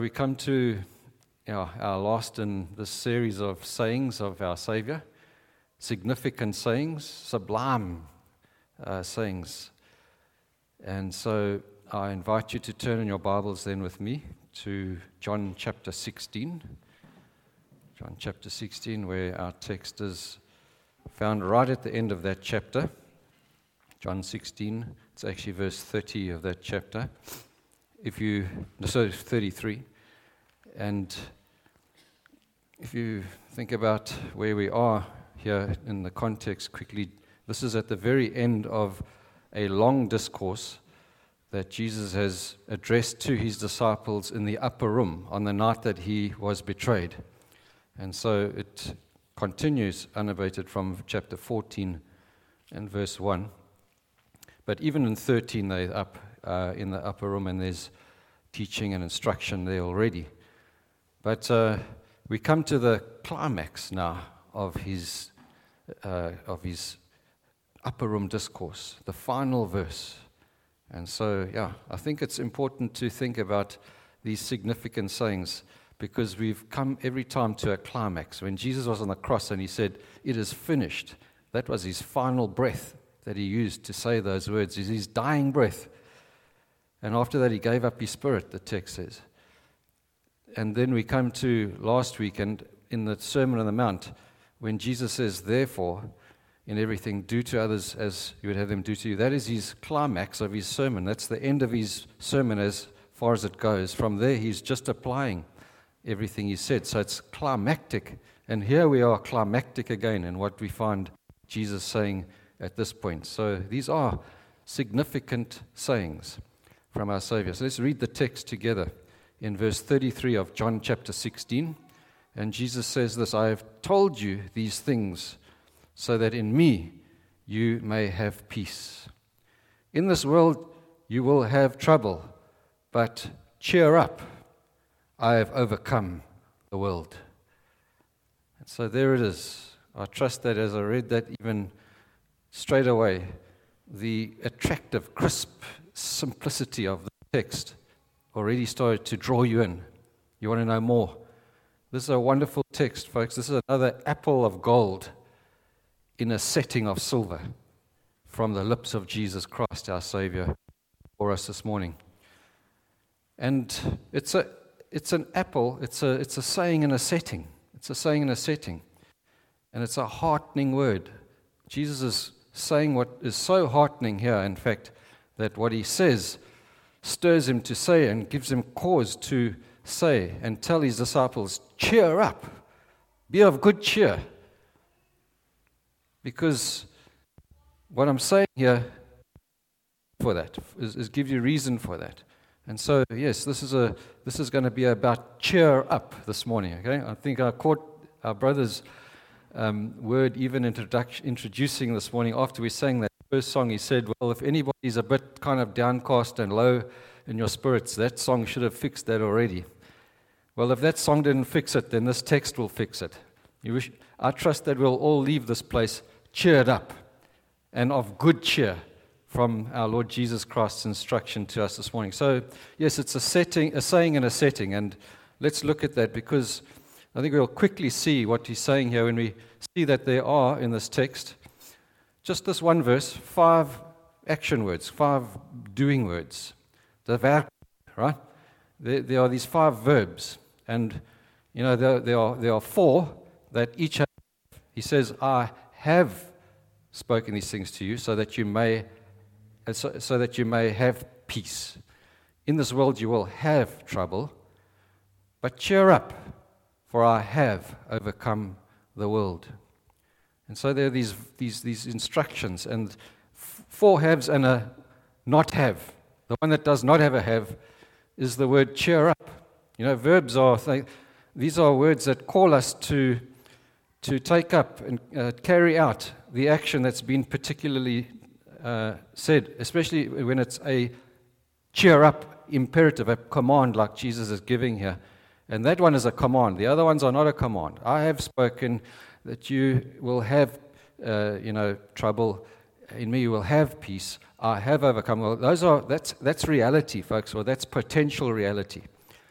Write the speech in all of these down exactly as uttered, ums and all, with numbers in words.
We come to our, our last in this series of sayings of our Savior, significant sayings, sublime uh, sayings. And so I invite you to turn in your Bibles then with me to John chapter sixteen. John chapter sixteen, where our text is found right at the end of that chapter. John sixteen, it's actually verse thirty of that chapter. If you, so thirty-three. And if you think about where we are here in the context quickly, this is at the very end of a long discourse that Jesus has addressed to his disciples in the upper room on the night that he was betrayed. And so it continues unabated from chapter fourteen and verse one. But even in thirteen, they're up uh, in the upper room, and there's teaching and instruction there already. But uh, we come to the climax now of his uh, of his upper room discourse, the final verse. And so, yeah, I think it's important to think about these significant sayings, because we've come every time to a climax. When Jesus was on the cross and he said, "It is finished," that was his final breath that he used to say those words, is his dying breath. And after that, he gave up his spirit, the text says. And then we come to last week, and in the Sermon on the Mount, when Jesus says, "Therefore, in everything, do to others as you would have them do to you." That is his climax of his sermon. That's the end of his sermon as far as it goes. From there, he's just applying everything he said. So it's climactic. And here we are, climactic again, in what we find Jesus saying at this point. So these are significant sayings from our Savior. So let's read the text together. In verse thirty-three of John chapter sixteen, and Jesus says this, "I have told you these things so that in me you may have peace. In this world you will have trouble, but cheer up, I have overcome the world." And so there it is. I trust that as I read that, even straight away, the attractive, crisp simplicity of the text already started to draw you in. You want to know more? This is a wonderful text, folks. This is another apple of gold in a setting of silver from the lips of Jesus Christ, our Savior, for us this morning. And it's a it's an apple, it's a it's a saying in a setting. It's a saying in a setting. And it's a heartening word. Jesus is saying what is so heartening here, in fact, that what he says stirs him to say and gives him cause to say and tell his disciples, "Cheer up, be of good cheer." Because what I'm saying here for that is, is give you reason for that. And so, yes, this is a this is going to be about cheer up this morning. Okay, I think I caught our brother's um, word even introduction, introducing this morning after we sang that first song. He said, "Well, if anybody's a bit kind of downcast and low in your spirits, that song should have fixed that already." Well, if that song didn't fix it, then this text will fix it. You wish, I trust that we'll all leave this place cheered up and of good cheer from our Lord Jesus Christ's instruction to us this morning. So, yes, it's a setting, a saying and a setting, and let's look at that, because I think we'll quickly see what he's saying here when we see that there are in this text, just this one verse, five action words, five doing words. The verb, right? There, there are these five verbs, and you know there, there are there are four that each have. He says, "I have spoken these things to you, so that you may, so, so that you may have peace. In this world you will have trouble, but cheer up, for I have overcome the world." And so there are these these these instructions, and f- four haves and a not have. The one that does not have a have is the word cheer up. You know, verbs are, th- these are words that call us to, to take up and uh, carry out the action that's been particularly uh, said, especially when it's a cheer up imperative, a command like Jesus is giving here. And that one is a command. The other ones are not a command. "I have spoken that you will have, uh, you know, trouble. In me you will have peace. I have overcome." Well, those are that's that's reality, folks, or that's potential reality.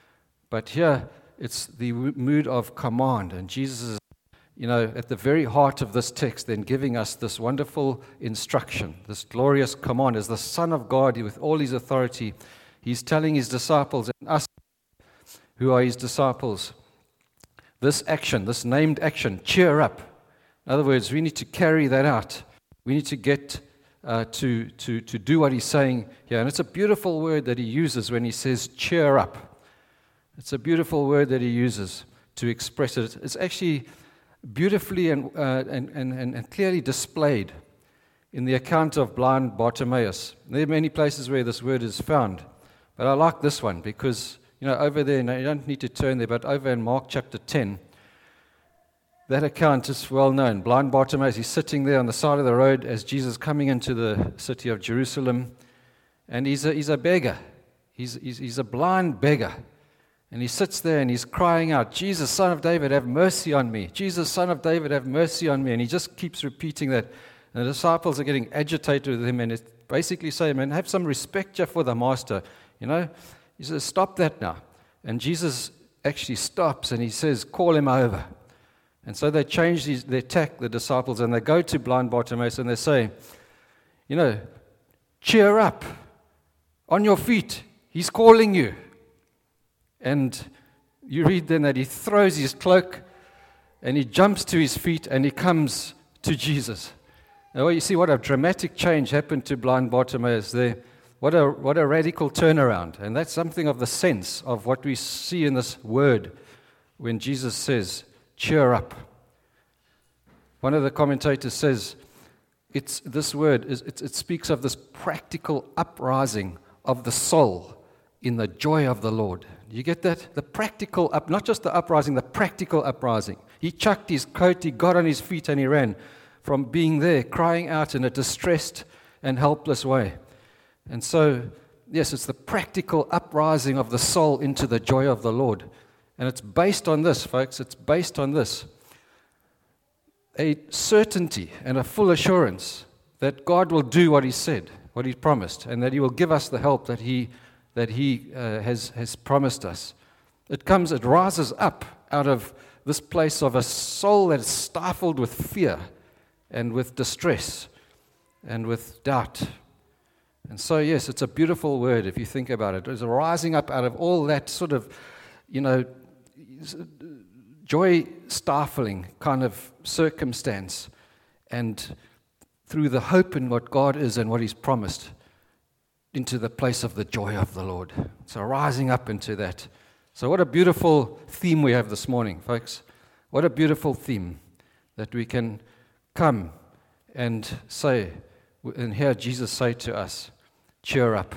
But here, it's the mood of command. And Jesus is, you know, at the very heart of this text, then giving us this wonderful instruction, this glorious command. As the Son of God, with all his authority, he's telling his disciples and us who are his disciples, this action, this named action, cheer up. In other words, we need to carry that out. We need to get uh, to, to, to do what he's saying here. And it's a beautiful word that he uses when he says cheer up. It's a beautiful word that he uses to express it. It's actually beautifully and, uh, and, and, and clearly displayed in the account of blind Bartimaeus. There are many places where this word is found, but I like this one because, you know, over there, no, you don't need to turn there, but over in Mark chapter ten, that account is well known. Blind Bartimaeus, he's sitting there on the side of the road as Jesus is coming into the city of Jerusalem, and he's a, he's a beggar. He's, he's, he's a blind beggar. And he sits there and he's crying out, Jesus, Son of David, have mercy on me. Jesus, Son of David, have mercy on me. And he just keeps repeating that. And the disciples are getting agitated with him and it's basically saying, man, have some respect here for the master. You know, he says, stop that now. And Jesus actually stops and he says, call him over. And so they change these, they attack the disciples and they go to blind Bartimaeus and they say, you know, cheer up, on your feet, he's calling you. And you read then that he throws his cloak and he jumps to his feet and he comes to Jesus. Now you see what a dramatic change happened to blind Bartimaeus there. What a, what a radical turnaround. And that's something of the sense of what we see in this word when Jesus says, cheer up. One of the commentators says, it's this word, is, it, it speaks of this practical uprising of the soul in the joy of the Lord. Do you get that? The practical up, not just the uprising, the practical uprising. He chucked his coat, he got on his feet and he ran from being there, crying out in a distressed and helpless way. And so, yes, it's the practical uprising of the soul into the joy of the Lord. And it's based on this, folks, it's based on this. A certainty and a full assurance that God will do what he said, what he promised, and that he will give us the help that he that he uh, has, has promised us. It comes, it rises up out of this place of a soul that is stifled with fear and with distress and with doubt. And so, yes, it's a beautiful word if you think about it. It's a rising up out of all that sort of, you know, joy-stifling kind of circumstance, and through the hope in what God is and what he's promised, into the place of the joy of the Lord. So rising up into that. So what a beautiful theme we have this morning, folks. What a beautiful theme that we can come and say, and hear Jesus say to us, cheer up.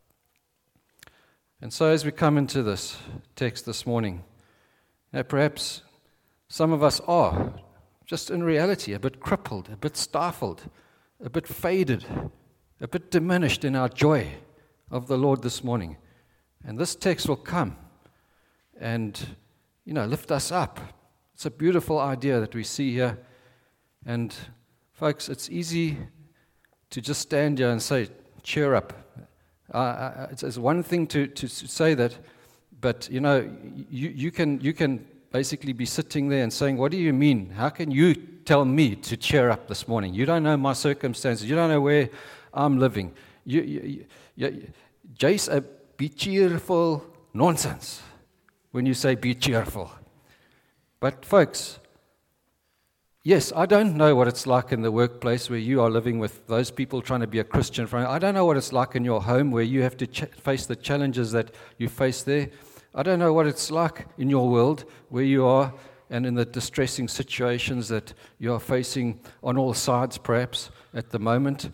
And so as we come into this text this morning, you know, perhaps some of us are just in reality a bit crippled, a bit stifled, a bit faded, a bit diminished in our joy of the Lord this morning. And this text will come and, you know, lift us up. It's a beautiful idea that we see here. And, folks, it's easy to just stand here and say, cheer up. Uh, it's, it's one thing to, to say that, but, you know, you, you can you can basically be sitting there and saying, what do you mean? How can you tell me to cheer up this morning? You don't know my circumstances. You don't know where I'm living. You, you, you, Jace, uh, be cheerful nonsense when you say be cheerful. But folks, yes, I don't know what it's like in the workplace where you are living with those people trying to be a Christian friend. I don't know what it's like in your home where you have to ch- face the challenges that you face there. I don't know what it's like in your world where you are and in the distressing situations that you are facing on all sides perhaps at the moment.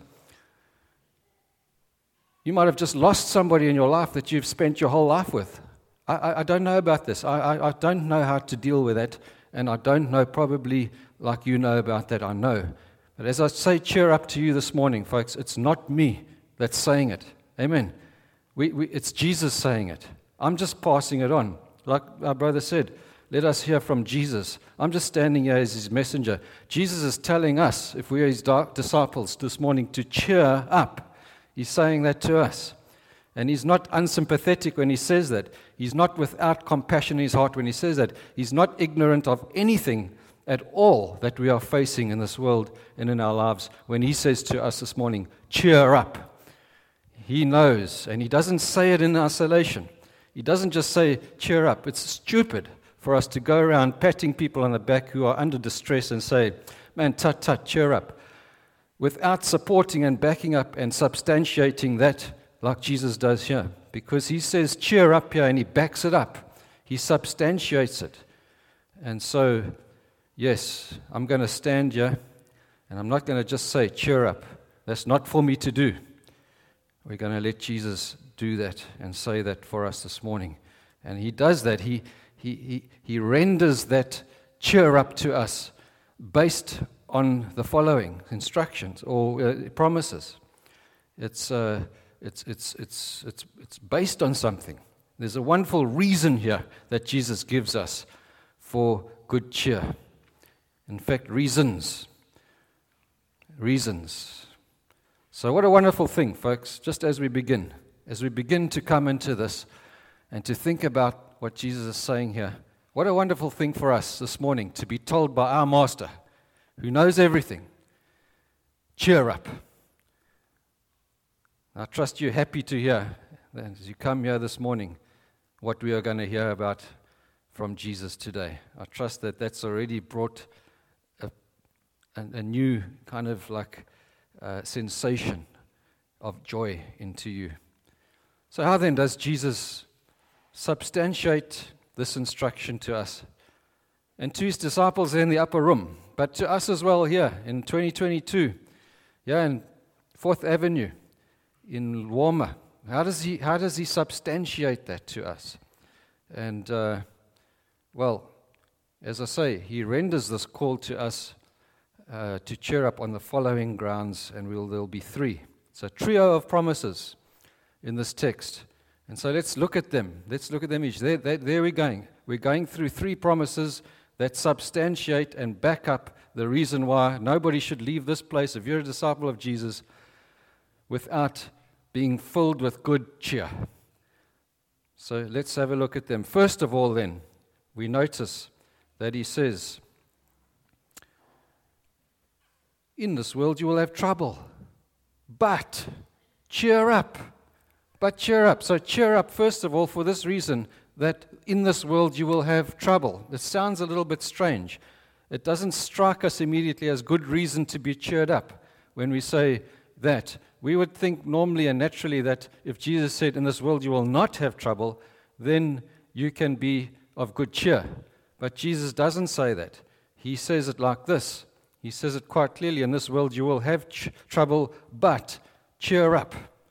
You might have just lost somebody in your life that you've spent your whole life with. I, I, I don't know about this. I, I, I don't know how to deal with that, and I don't know probably like you know about that, I know. But as I say cheer up to you this morning, folks, it's not me that's saying it. Amen. We, we, it's Jesus saying it. I'm just passing it on. Like our brother said, let us hear from Jesus. I'm just standing here as his messenger. Jesus is telling us, if we are his disciples this morning, to cheer up. He's saying that to us. And he's not unsympathetic when he says that. He's not without compassion in his heart when he says that. He's not ignorant of anything at all that we are facing in this world and in our lives when he says to us this morning, cheer up. He knows, and he doesn't say it in isolation. He doesn't just say, cheer up. It's stupid for us to go around patting people on the back who are under distress and say, man, tut, tut, cheer up, without supporting and backing up and substantiating that like Jesus does here. Because he says, cheer up here, and he backs it up. He substantiates it. And so, yes, I'm going to stand here, and I'm not going to just say, cheer up. That's not for me to do. We're going to let Jesus do that and say that for us this morning. And he does that. He, he, he, he renders that cheer up to us based on the following instructions or uh, promises. It's, uh, it's, it's, it's, it's, it's based on something. There's a wonderful reason here that Jesus gives us for good cheer. In fact, reasons. Reasons. So what a wonderful thing, folks, just as we begin, as we begin to come into this and to think about what Jesus is saying here. What a wonderful thing for us this morning to be told by our Master, who knows everything, cheer up. I trust you're happy to hear, as you come here this morning, what we are going to hear about from Jesus today. I trust that that's already brought a, a, a new kind of like uh, sensation of joy into you. So how then does Jesus substantiate this instruction to us and to his disciples in the upper room, but to us as well here in twenty twenty-two, yeah, in Fourth Avenue, in Walmer? How does he how does he substantiate that to us? And uh, well, as I say, he renders this call to us uh, to cheer up on the following grounds, and we'll, there'll be three. It's a trio of promises in this text. And so let's look at them. Let's look at them each. There, there, there we're going. We're going through three promises that substantiate and back up the reason why nobody should leave this place, if you're a disciple of Jesus, without being filled with good cheer. So let's have a look at them. First of all, then, we notice that he says, in this world you will have trouble, but cheer up. But cheer up. So cheer up, first of all, for this reason, that in this world you will have trouble. It sounds a little bit strange. It doesn't strike us immediately as good reason to be cheered up when we say that. We would think normally and naturally that if Jesus said, in this world you will not have trouble, then you can be of good cheer. But Jesus doesn't say that. He says it like this. He says it quite clearly, in this world you will have ch- trouble, but cheer up.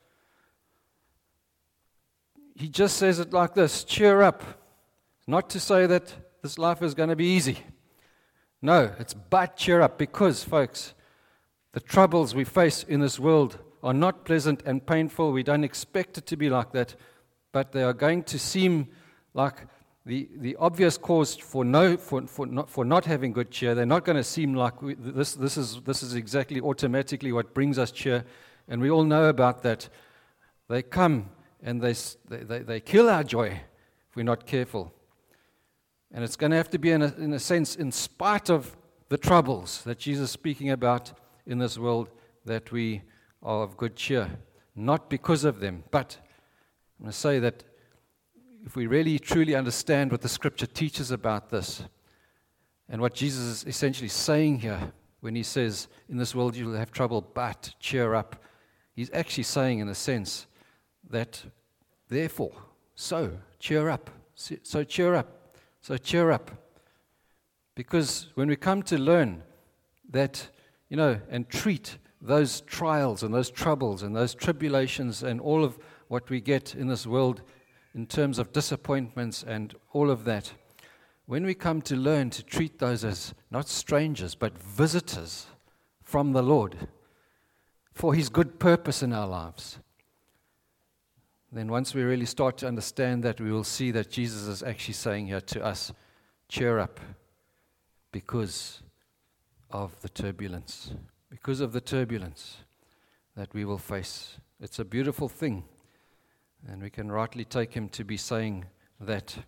He just says it like this, cheer up. Not to say that this life is going to be easy. No, it's but cheer up, because, folks, the troubles we face in this world are not pleasant and painful. We don't expect it to be like that, but they are going to seem like the, the obvious cause for no for for not for not having good cheer. They're not going to seem like we, this this is this is exactly automatically what brings us cheer, and we all know about that. They come and they they they kill our joy if we're not careful, and it's going to have to be in a, in a sense in spite of the troubles that Jesus is speaking about in this world, that we are of good cheer, not because of them. But I'm going to say that if we really truly understand what the Scripture teaches about this, and what Jesus is essentially saying here when he says, in this world you'll have trouble, but cheer up, he's actually saying in a sense that, therefore, so cheer up, so cheer up, so cheer up. Because when we come to learn that, you know, and treat those trials and those troubles and those tribulations and all of what we get in this world in terms of disappointments and all of that, when we come to learn to treat those as not strangers but visitors from the Lord for his good purpose in our lives, then once we really start to understand that, we will see that Jesus is actually saying here to us, cheer up, because of the turbulence, because of the turbulence that we will face. It's a beautiful thing And we can rightly take him to be saying that,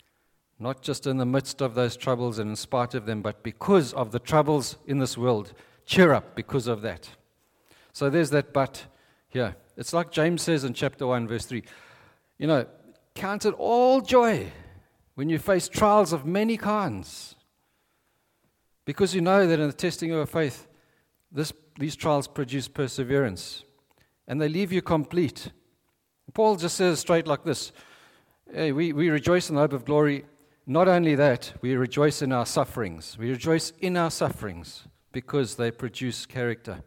not just in the midst of those troubles and in spite of them, but because of the troubles in this world. Cheer up because of that. So there's that but here. It's like James says in chapter one, verse three. You know, count it all joy when you face trials of many kinds, because you know that in the testing of your faith, this, these trials produce perseverance, and they leave you complete. Paul just says straight like this, hey, we, we rejoice in the hope of glory. Not only that, we rejoice in our sufferings. We rejoice in our sufferings because they produce character.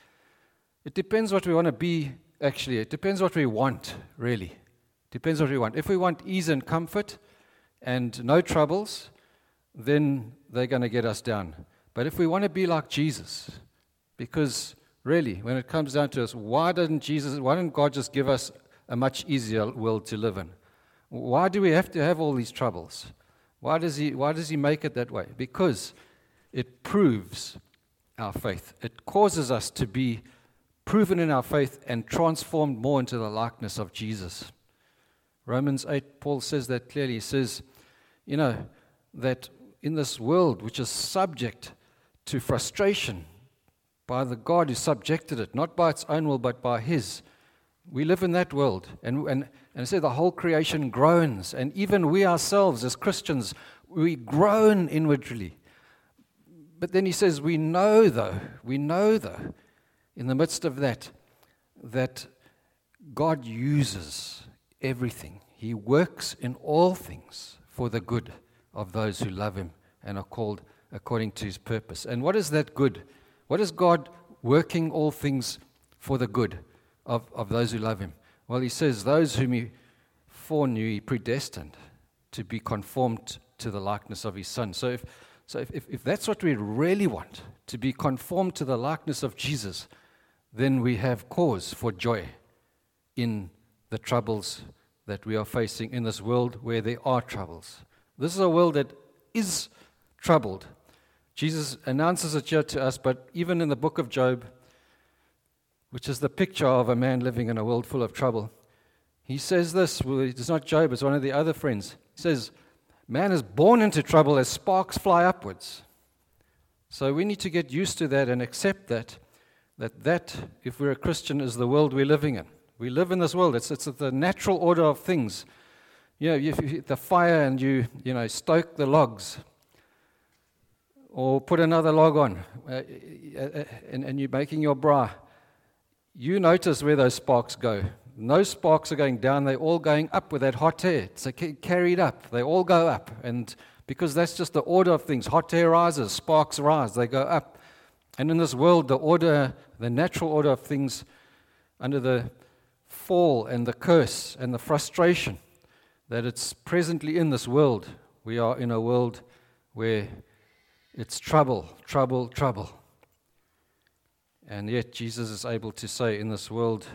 It depends what we want to be, actually. It depends what we want, really. It depends what we want. If we want ease and comfort and no troubles, then they're going to get us down. But if we want to be like Jesus, because really, when it comes down to us, why didn't Jesus, why didn't God just give us a much easier world to live in? Why do we have to have all these troubles? Why does he, why does he make it that way? Because it proves our faith. It causes us to be proven in our faith and transformed more into the likeness of Jesus. Romans eight, Paul says that clearly. He says, you know, that in this world which is subject to frustration by the God who subjected it, not by its own will, but by his. We live in that world, and and and I say the whole creation groans, and even we ourselves as Christians, we groan inwardly. But then he says, we know though, we know though, in the midst of that, that God uses everything. He works in all things for the good of those who love him and are called according to his purpose. And what is that good? What is God working all things for the good of, of those who love him? Well, he says, those whom he foreknew, he predestined to be conformed to the likeness of his Son. So if so if, if, if that's what we really want, to be conformed to the likeness of Jesus, then we have cause for joy in the troubles that we are facing in this world where there are troubles. This is a world that is troubled. Jesus announces it here to us, but even in the book of Job, which is the picture of a man living in a world full of trouble, he says this, well, it's not Job, it's one of the other friends. He says, man is born into trouble as sparks fly upwards. So we need to get used to that and accept that, that that, if we're a Christian, is the world we're living in. We live in this world. It's it's the natural order of things. You know, if you hit the fire and you, you know, stoke the logs, or put another log on, uh, and, and you're making your braai, you notice where those sparks go. No sparks are going down, they're all going up with that hot air. It's carried up, they all go up. And because that's just the order of things. Hot air rises, sparks rise, they go up. And in this world, the order, the natural order of things, under the fall and the curse and the frustration that it's presently in this world, we are in a world where it's trouble, trouble, trouble. And yet Jesus is able to say, in this world,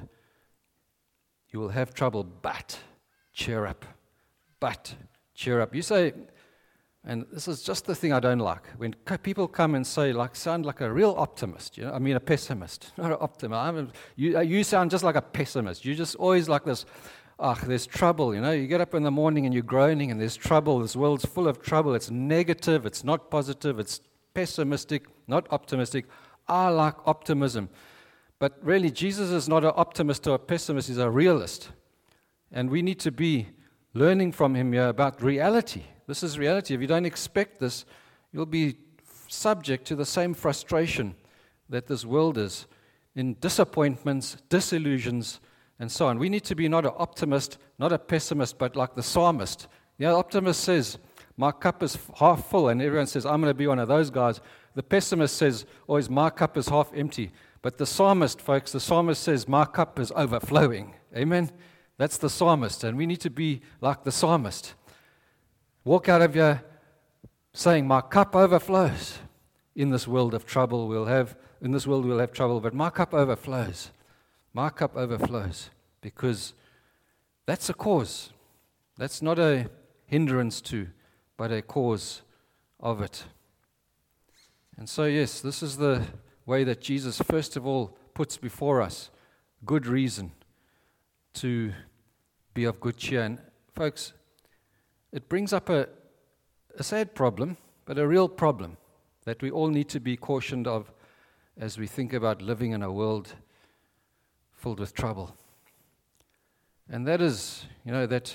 you will have trouble, but cheer up. But cheer up. You say, and this is just the thing I don't like, when people come and say, like, sound like a real optimist, you know, I mean a pessimist, not an optimist. I'm, you, you sound just like a pessimist. You just always like this, ah, oh, there's trouble, you know. You get up in the morning and you're groaning and there's trouble. This world's full of trouble. It's negative, it's not positive, it's pessimistic, not optimistic. I like optimism. But really, Jesus is not an optimist or a pessimist, he's a realist. And we need to be learning from him here about reality. This is reality. If you don't expect this, you'll be subject to the same frustration that this world is, in disappointments, disillusions, and so on. We need to be not an optimist, not a pessimist, but like the psalmist. The optimist says, my cup is half full, and everyone says, I'm going to be one of those guys. The pessimist says, always, my cup is half empty. But the psalmist, folks, the psalmist says, my cup is overflowing. Amen? That's the psalmist, and we need to be like the psalmist. Walk out of here saying, my cup overflows. In this world of trouble we'll have, in this world we'll have trouble, but my cup overflows. My cup overflows, because that's a cause. That's not a hindrance to, but a cause of it. And so, yes, this is the way that Jesus, first of all, puts before us good reason to be of good cheer. And folks, it brings up a, a sad problem, but a real problem that we all need to be cautioned of as we think about living in a world filled with trouble. And that is, you know, that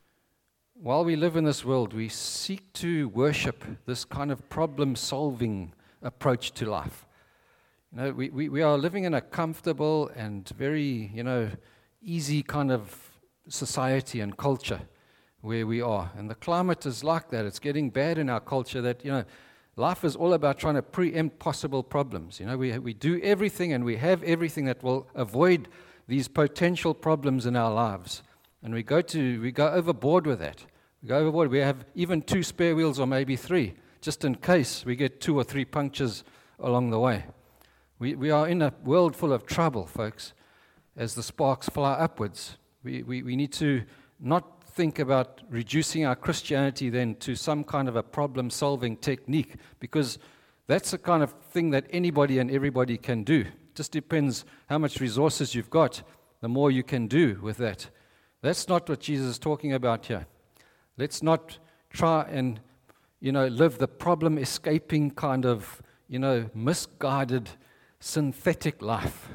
while we live in this world, we seek to worship this kind of problem-solving approach to life. You know, we, we, we are living in a comfortable and very, you know, easy kind of society and culture where we are. And the climate is like that. It's getting bad in our culture that, you know, life is all about trying to preempt possible problems. You know, we we do everything and we have everything that will avoid these potential problems in our lives. And we go to we go overboard with that. We go overboard. We have even two spare wheels or maybe three, just in case we get two or three punctures along the way. We we are in a world full of trouble, folks, as the sparks fly upwards. We we, we need to not think about reducing our Christianity then to some kind of a problem-solving technique, because that's the kind of thing that anybody and everybody can do. It just depends how much resources you've got, the more you can do with that. That's not what Jesus is talking about here. Let's not try and, you know, live the problem-escaping kind of, you know, misguided, synthetic life.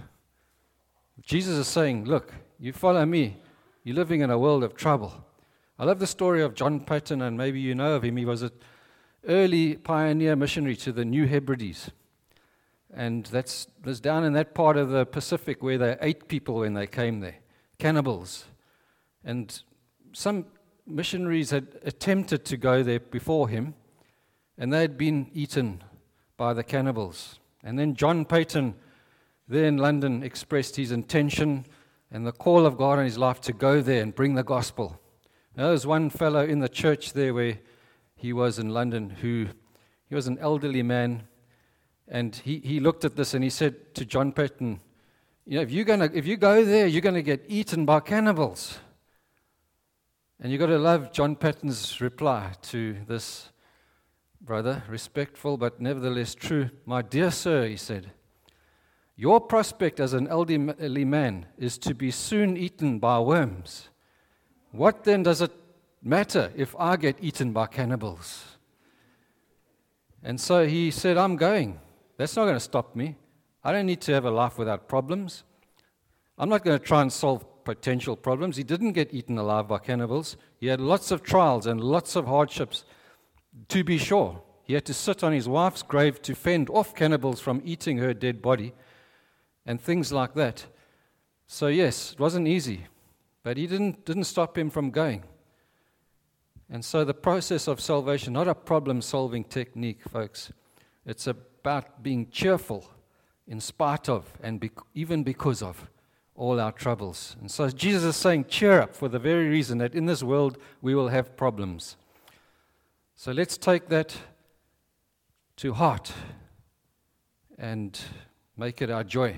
Jesus is saying, look, you follow me, you're living in a world of trouble. I love the story of John Paton, and maybe you know of him. He was an early pioneer missionary to the New Hebrides. And that's, that's down in that part of the Pacific where they ate people when they came there, cannibals. And some missionaries had attempted to go there before him, and they had been eaten by the cannibals. And then John Paton, there in London, expressed his intention and the call of God on his life to go there and bring the gospel. Now, there was one fellow in the church there where he was in London who, he was an elderly man, and he, he looked at this and he said to John Paton, you know, if you're gonna if you go there, you're gonna get eaten by cannibals. And you've got to love John Paton's reply to this brother, respectful but nevertheless true. My dear sir, he said, your prospect as an elderly man is to be soon eaten by worms. What then does it matter if I get eaten by cannibals? And so he said, I'm going. That's not going to stop me. I don't need to have a life without problems. I'm not going to try and solve potential problems. He didn't get eaten alive by cannibals. He had lots of trials and lots of hardships, to be sure. He had to sit on his wife's grave to fend off cannibals from eating her dead body and things like that. So yes, it wasn't easy. But he didn't didn't stop him from going. And so the process of salvation, not a problem-solving technique, folks. It's about being cheerful in spite of and be, even because of all our troubles. And so Jesus is saying, cheer up for the very reason that in this world we will have problems. So let's take that to heart and make it our joy.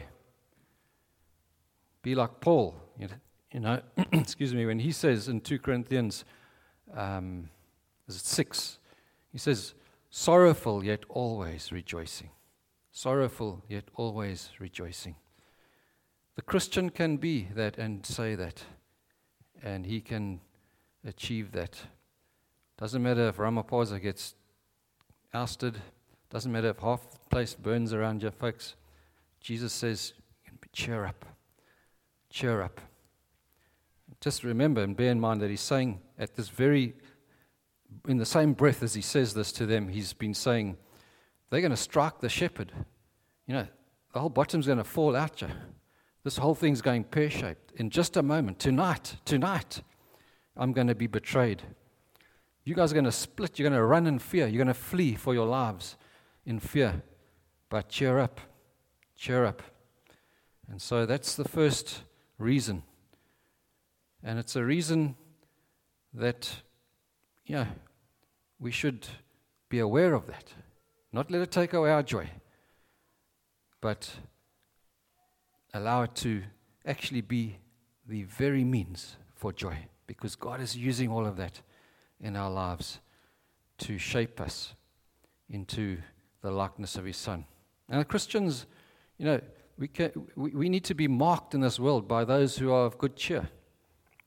Be like Paul, you know. You know, excuse me, when he says in Second Corinthians um, is it six, he says, sorrowful yet always rejoicing. Sorrowful yet always rejoicing. The Christian can be that and say that, and he can achieve that. Doesn't matter if Ramaphosa gets ousted, doesn't matter if half the place burns around you, folks. Jesus says, cheer up, cheer up. Just remember and bear in mind that he's saying at this very, in the same breath as he says this to them, he's been saying, they're going to strike the shepherd. You know, the whole bottom's going to fall out you. This whole thing's going pear-shaped. In just a moment, tonight, tonight, I'm going to be betrayed. You guys are going to split. You're going to run in fear. You're going to flee for your lives in fear. But cheer up. Cheer up. And so that's the first reason. And it's a reason that, yeah, we should be aware of that. Not let it take away our joy, but allow it to actually be the very means for joy, because God is using all of that in our lives to shape us into the likeness of His Son. And the Christians, you know, we, can, we, we need to be marked in this world by those who are of good cheer.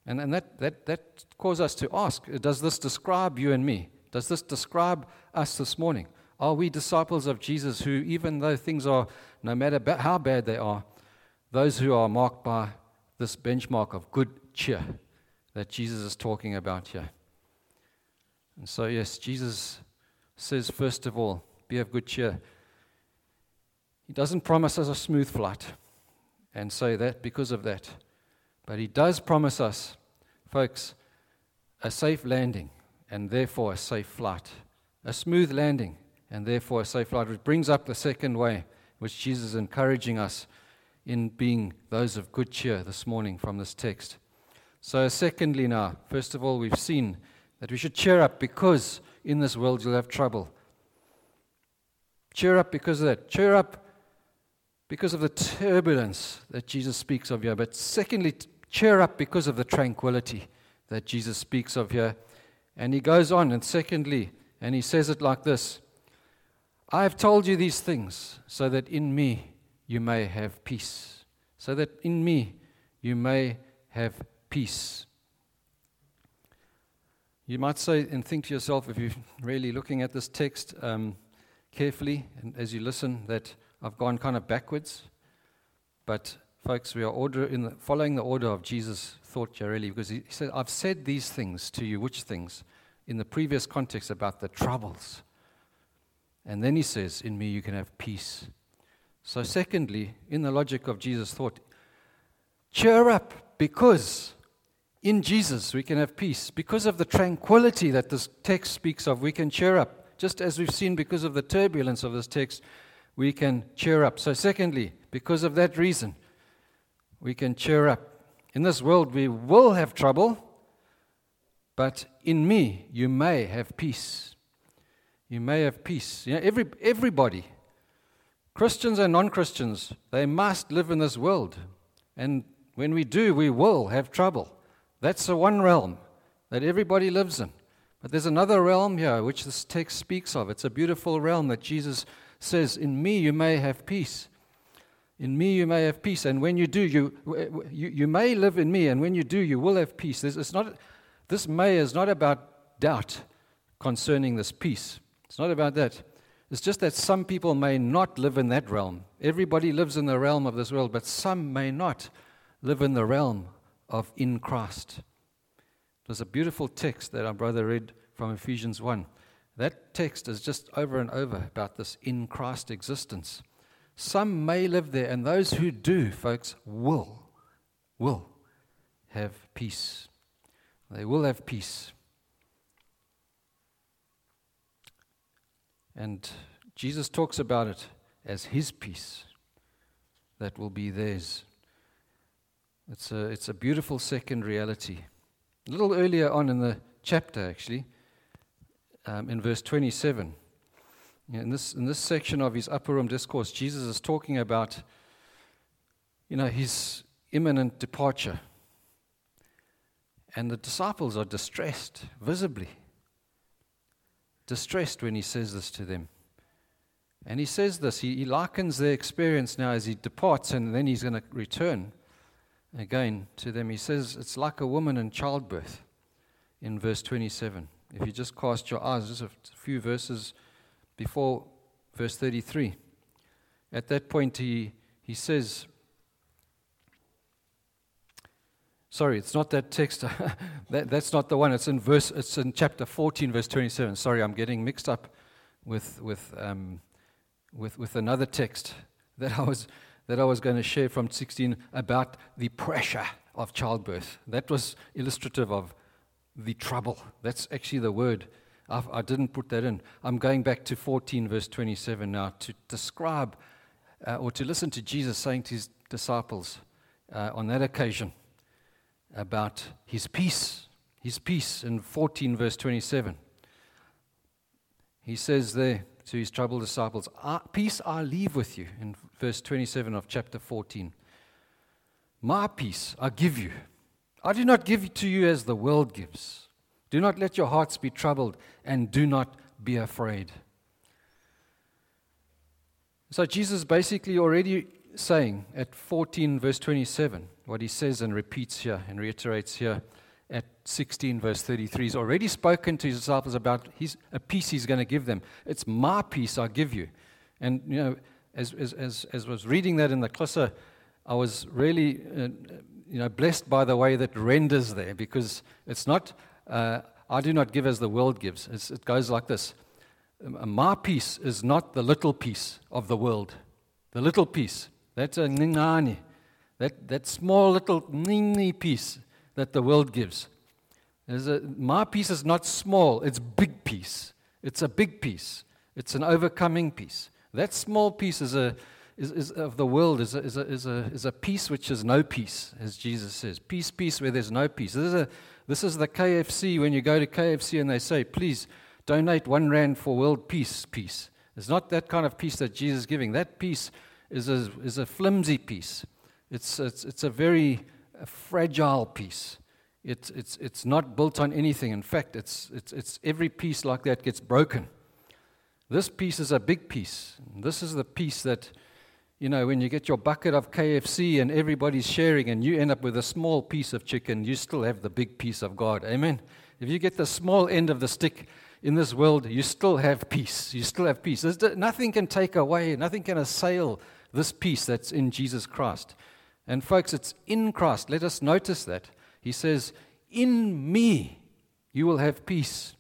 And, and that, that, that causes us to ask, does this describe you and me? Does this describe us this morning? Are we disciples of Jesus who, even though things are, no matter ba- how bad they are, those who are marked by this benchmark of good cheer that Jesus is talking about here? And so, yes, Jesus says, first of all, be of good cheer. He doesn't promise us a smooth flight and say that because of that. But he does promise us, folks, a safe landing and therefore a safe flight. A smooth landing and therefore a safe flight, which brings up the second way, which Jesus is encouraging us in being those of good cheer this morning from this text. So secondly now, first of all, we've seen that we should cheer up because in this world you'll have trouble. Cheer up because of that. Cheer up because of the turbulence that Jesus speaks of here. But secondly, cheer up because of the tranquility that Jesus speaks of here. And he goes on, and secondly, and he says it like this: I have told you these things so that in me you may have peace. So that in me you may have peace. You might say and think to yourself, if you're really looking at this text um, carefully, and as you listen, that I've gone kind of backwards. But folks, we are order in the, following the order of Jesus' thought here, really, because he, he said, I've said these things to you. Which things? In the previous context about the troubles. And then he says, in me you can have peace. So secondly, in the logic of Jesus' thought, cheer up because in Jesus we can have peace. Because of the tranquility that this text speaks of, we can cheer up. Just as we've seen because of the turbulence of this text, we can cheer up. So secondly, because of that reason, we can cheer up. In this world we will have trouble, but in me you may have peace. You may have peace. You know, every, everybody, Christians and non-Christians, they must live in this world. And when we do, we will have trouble. That's the one realm that everybody lives in. But there's another realm here which this text speaks of. It's a beautiful realm that Jesus says, in me you may have peace. In me you may have peace. And when you do, you you, you may live in me. And when you do, you will have peace. This, it's not, this may is not about doubt concerning this peace. It's not about that. It's just that some people may not live in that realm. Everybody lives in the realm of this world, but some may not live in the realm of in Christ. It was a beautiful text that our brother read from Ephesians one. That text is just over and over about this in Christ existence. Some may live there, and those who do, folks, will, will have peace. They will have peace. And Jesus talks about it as his peace that will be theirs. It's a, it's a beautiful second reality. A little earlier on in the chapter, actually, um, in verse twenty-seven, in this, in this section of his upper room discourse, Jesus is talking about, you know, his imminent departure. And the disciples are distressed, visibly. Distressed when he says this to them. And he says this, he, he likens their experience now as he departs, and then he's going to return again to them. He says it's like a woman in childbirth in verse twenty-seven. If you just cast your eyes just a few verses before verse thirty-three. At that point he he says, sorry, it's not that text. that, that's not the one. It's in verse. It's in chapter fourteen, verse twenty-seven. Sorry, I'm getting mixed up with with um, with with another text that I was that I was going to share from sixteen about the pressure of childbirth. That was illustrative of the trouble. That's actually the word. I, I didn't put that in. I'm going back to fourteen, verse twenty-seven now to describe uh, or to listen to Jesus saying to his disciples uh, on that occasion about his peace, his peace in fourteen, verse twenty-seven. He says there to his troubled disciples, peace I leave with you, in verse twenty-seven of chapter fourteen. My peace I give you. I do not give it to you as the world gives. Do not let your hearts be troubled, and do not be afraid. So Jesus basically already saying at fourteen, verse twenty-seven, what he says and repeats here and reiterates here at sixteen, verse thirty-three. He's already spoken to his disciples about his, a peace he's going to give them. It's my peace I give you. And, you know, as as as, as I was reading that in the Klisse, I was really, uh, you know, blessed by the way that renders there, because it's not, uh, I do not give as the world gives. It's, it goes like this. My peace is not the little piece of the world. The little piece, that's a ningani, that, that small little nini piece that the world gives. There's a, my peace is not small, it's big peace. It's a big piece. It's an overcoming piece. That small piece is a, is, is of the world is a, is, a, is, a, is a peace which is no peace, as Jesus says. Peace, peace where there's no peace. This is, a, this is the K F C, when you go to K F C and they say, please donate one rand for world peace, peace. It's not that kind of peace that Jesus is giving. That peace is a, is a flimsy peace. It's, it's, it's a very a fragile peace. It's, it's, it's not built on anything. In fact, it's, it's, it's every piece like that gets broken. This piece is a big piece. This is the piece that, you know, when you get your bucket of K F C and everybody's sharing and you end up with a small piece of chicken, you still have the big piece of God. Amen? If you get the small end of the stick in this world, you still have peace. You still have peace. There's, nothing can take away, nothing can assail this peace that's in Jesus Christ. And folks, it's in Christ. Let us notice that. He says, in me you will have peace.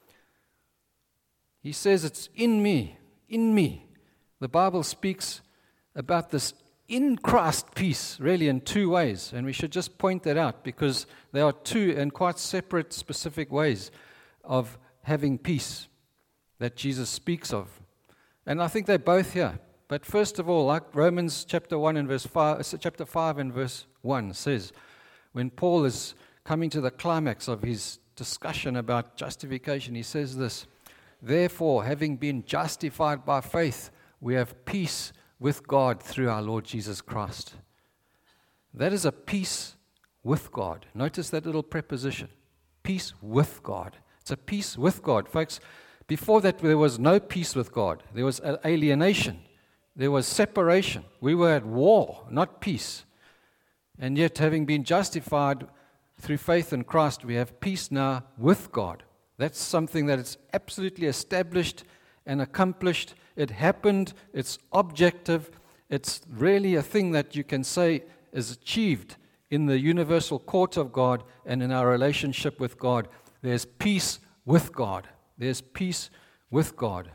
He says it's in me, in me. The Bible speaks about this in Christ peace, really in two ways. And we should just point that out, because there are two and quite separate, specific ways of having peace that Jesus speaks of. And I think they're both here. But first of all, like Romans chapter one and verse five, chapter five and verse one says, when Paul is coming to the climax of his discussion about justification, he says this: therefore, having been justified by faith, we have peace with God through our Lord Jesus Christ. That is a peace with God. Notice that little preposition, peace with God. It's a peace with God. Folks, before that there was no peace with God. There was alienation. There was separation. We were at war, not peace. And yet, having been justified through faith in Christ, we have peace now with God. That's something that is absolutely established and accomplished. It happened. It's objective. It's really a thing that you can say is achieved in the universal court of God and in our relationship with God. There's peace with God. There's peace with God.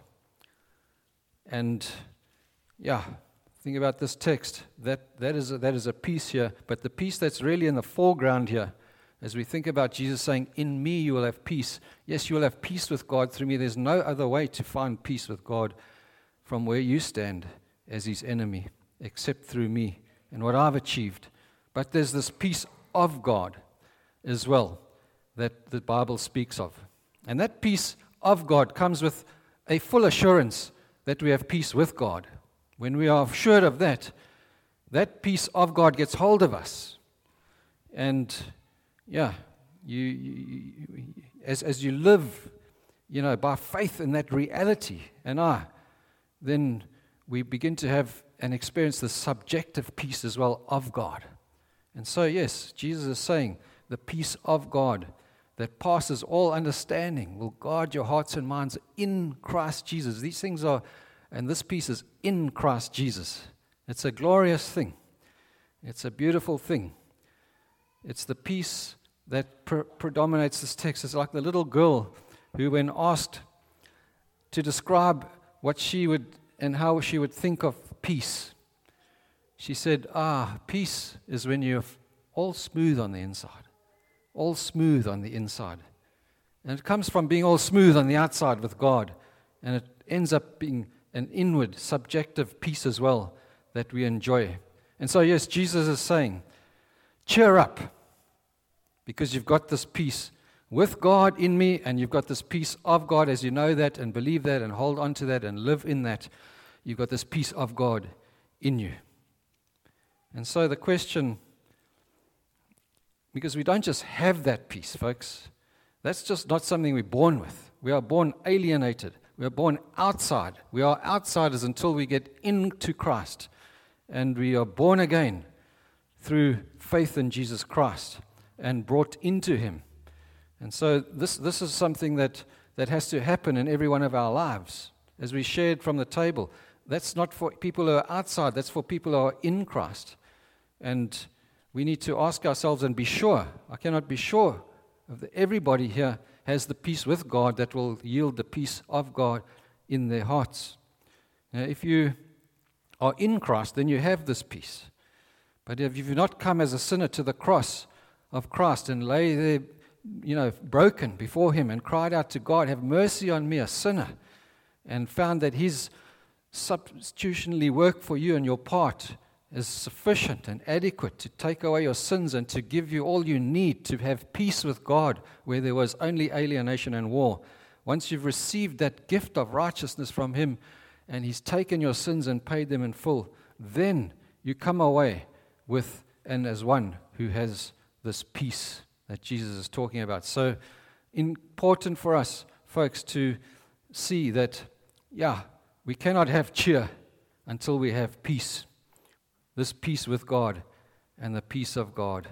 And yeah, think about this text. That that is a, that is a peace here, but the peace that's really in the foreground here, as we think about Jesus saying, "In me you will have peace." Yes, you will have peace with God through me. There's no other way to find peace with God from where you stand as His enemy, except through me and what I've achieved. But there's this peace of God as well that the Bible speaks of, and that peace of God comes with a full assurance that we have peace with God. When we are assured of that, that peace of God gets hold of us. And, yeah, you, you, you as, as you live, you know, by faith in that reality, and I, then we begin to have and experience the subjective peace as well of God. And so, yes, Jesus is saying the peace of God that passes all understanding will guard your hearts and minds in Christ Jesus. These things are... And this peace is in Christ Jesus. It's a glorious thing. It's a beautiful thing. It's the peace that pre- predominates this text. It's like the little girl who, when asked to describe what she would and how she would think of peace, she said, ah, peace is when you're all smooth on the inside. All smooth on the inside. And it comes from being all smooth on the outside with God. And it ends up being an inward, subjective peace as well that we enjoy. And so, yes, Jesus is saying, cheer up, because you've got this peace with God in me, and you've got this peace of God as you know that and believe that and hold on to that and live in that. You've got this peace of God in you. And so the question, because we don't just have that peace, folks. That's just not something we're born with. We are born alienated. We are born outside. We are outsiders until we get into Christ. and we are born again through faith in Jesus Christ and brought into Him. And so this, this is something that, that has to happen in every one of our lives. As we shared from the table, that's not for people who are outside, that's for people who are in Christ. And we need to ask ourselves and be sure, I cannot be sure, that everybody here has the peace with God that will yield the peace of God in their hearts. Now, if you are in Christ, then you have this peace. But if you've not come as a sinner to the cross of Christ and lay there, you know, broken before Him and cried out to God, have mercy on me, a sinner, and found that His substitutionally work for you and your part is sufficient and adequate to take away your sins and to give you all you need to have peace with God where there was only alienation and war. Once you've received that gift of righteousness from Him and He's taken your sins and paid them in full, then you come away with and as one who has this peace that Jesus is talking about. So important for us, folks, to see that, yeah, we cannot have cheer until we have peace. This peace with God and the peace of God.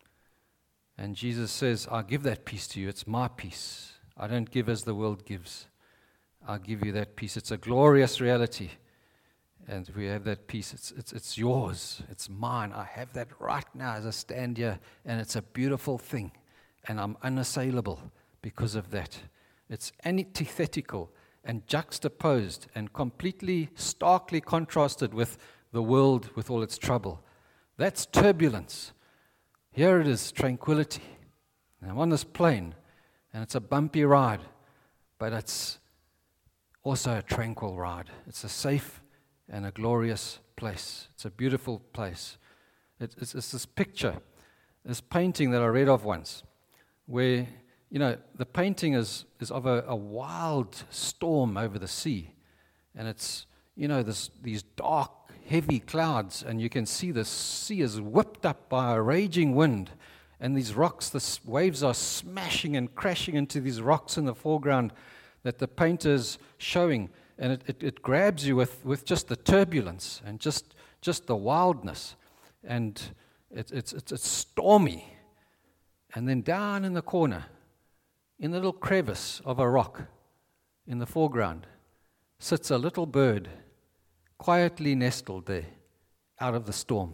And Jesus says, I give that peace to you. It's my peace. I don't give as the world gives. I give you that peace. It's a glorious reality. And if we have that peace, it's, it's, it's yours. It's mine. I have that right now as I stand here. And it's a beautiful thing. And I'm unassailable because of that. It's antithetical and juxtaposed and completely, starkly contrasted with the world with all its trouble. That's turbulence. Here it is, tranquility. And I'm on this plane, and it's a bumpy ride, but it's also a tranquil ride. It's a safe and a glorious place. It's a beautiful place. It, it's, it's this picture, this painting that I read of once, where, you know, the painting is, is of a, a wild storm over the sea, and it's, you know, this these dark, heavy clouds, and you can see the sea is whipped up by a raging wind, and these rocks, the waves are smashing and crashing into these rocks in the foreground that the painter's showing, and it, it, it grabs you with, with just the turbulence and just just the wildness, and it, it's, it's it's stormy. And then down in the corner, in the little crevice of a rock in the foreground, sits a little bird, quietly nestled there, out of the storm.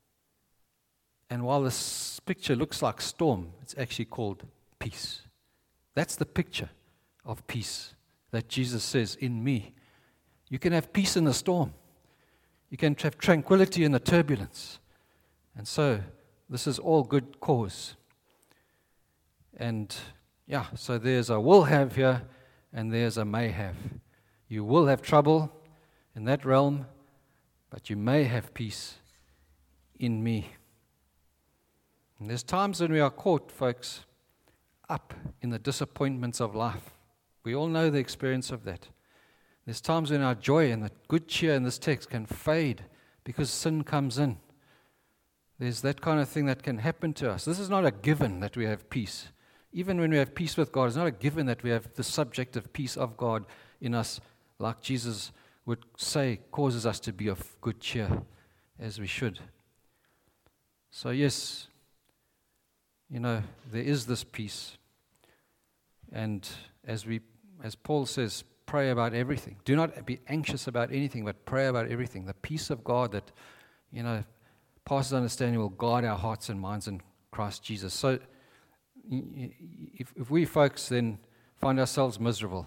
And while this picture looks like storm, it's actually called peace. That's the picture of peace that Jesus says, in me. You can have peace in the storm. You can have tranquility in the turbulence. And so, this is all good cause. And, yeah, so there's a will have here, and there's a may have. You will have trouble in that realm, but you may have peace in me. And there's times when we are caught, folks, up in the disappointments of life. We all know the experience of that. There's times when our joy and the good cheer in this text can fade because sin comes in. There's that kind of thing that can happen to us. This is not a given that we have peace. Even when we have peace with God, it's not a given that we have the subjective peace of God in us, like Jesus would say causes us to be of good cheer, as we should. So yes, you know, there is this peace. And as we, as Paul says, pray about everything. Do not be anxious about anything, but pray about everything. The peace of God that, you know, passes understanding will guard our hearts and minds in Christ Jesus. So if, if we folks then find ourselves miserable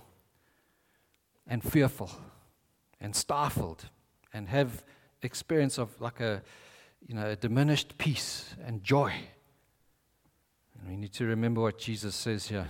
and fearful and stifled and have experience of like a, you know, a diminished peace and joy, and we need to remember what Jesus says here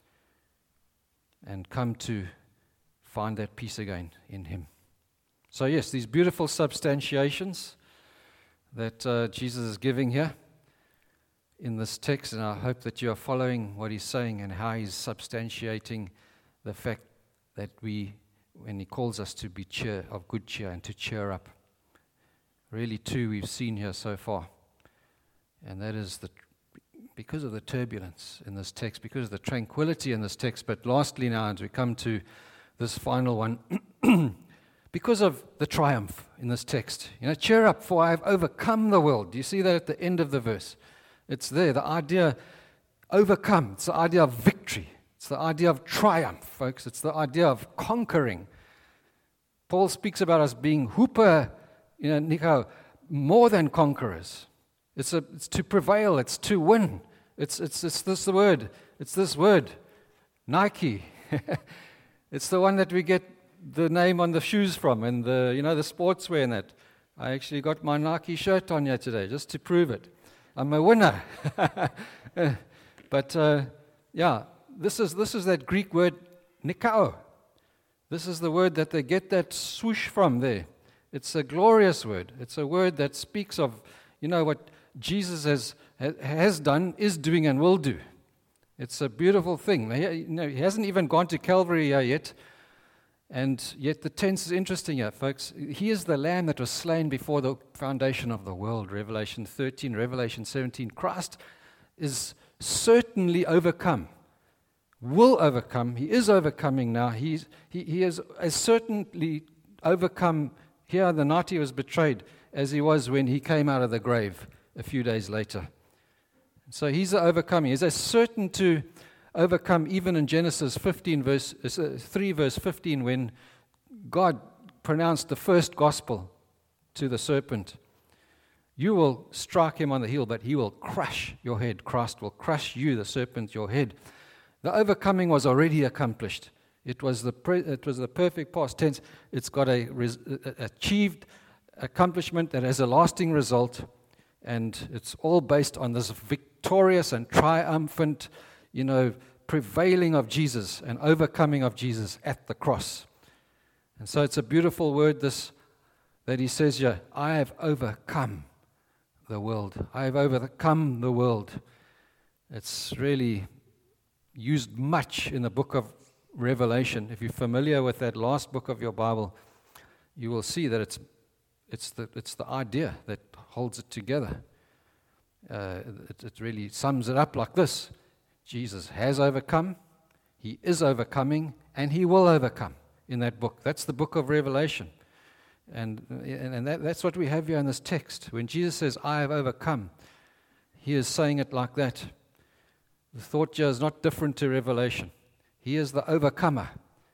and come to find that peace again in Him. So yes, these beautiful substantiations that uh, Jesus is giving here in this text, and I hope that you are following what He's saying and how He's substantiating the fact that we, when He calls us to be cheer, of good cheer and to cheer up. Really two we've seen here so far, and that is the because of the turbulence in this text, because of the tranquility in this text. But lastly now, as we come to this final one, because of the triumph in this text. You know, cheer up, for I have overcome the world. Do you see that at the end of the verse? It's there, the idea overcome. It's the idea of victory. It's the idea of triumph, folks. It's the idea of conquering. Paul speaks about us being hooper, you know, Nico, more than conquerors. It's, a, it's to prevail. It's to win. It's, it's, it's this word. It's this word, Nike. It's the one that we get the name on the shoes from, and the, you know, the sportswear and that. I actually got my Nike shirt on here today just to prove it. I'm a winner. But uh, yeah, this is this is that Greek word nikao. This is the word that they get that swoosh from there. It's a glorious word. It's a word that speaks of, you know, what Jesus has has done, is doing, and will do. It's a beautiful thing. He, you know, he hasn't even gone to Calvary uh, yet. And yet the tense is interesting here, folks. He is the Lamb that was slain before the foundation of the world. Revelation thirteen, Revelation seventeen. Christ is certainly overcome, will overcome. He is overcoming now. He's, he he has, has certainly overcome here the night he was betrayed as he was when he came out of the grave a few days later. So he's the overcoming. He's as certain to overcome even in Genesis fifteen, verse uh, three, verse fifteen, when God pronounced the first gospel to the serpent. You will strike him on the heel, but he will crush your head. Christ will crush you, the serpent, your head. The overcoming was already accomplished. It was the pre- it was the perfect past tense. It's got a res- achieved accomplishment that has a lasting result, and it's all based on this victorious and triumphant, you know, prevailing of Jesus and overcoming of Jesus at the cross. And so it's a beautiful word, this, that he says here, I have overcome the world. I have overcome the world. It's really used much in the book of Revelation. If you're familiar with that last book of your Bible, you will see that it's it's the it's the idea that holds it together. Uh, it, it really sums it up like this. Jesus has overcome, he is overcoming, and he will overcome in that book. That's the book of Revelation. And, and that, that's what we have here in this text. When Jesus says, I have overcome, he is saying it like that. The thought here is not different to Revelation. He is the overcomer.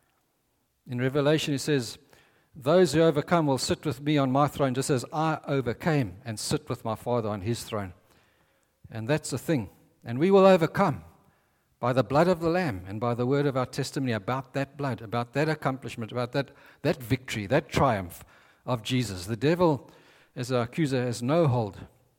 In Revelation, he says, those who overcome will sit with me on my throne, just as I overcame and sit with my Father on his throne. And that's the thing. And we will overcome by the blood of the Lamb and by the word of our testimony about that blood, about that accomplishment, about that, that victory, that triumph of Jesus. The devil, as our accuser, has no hold.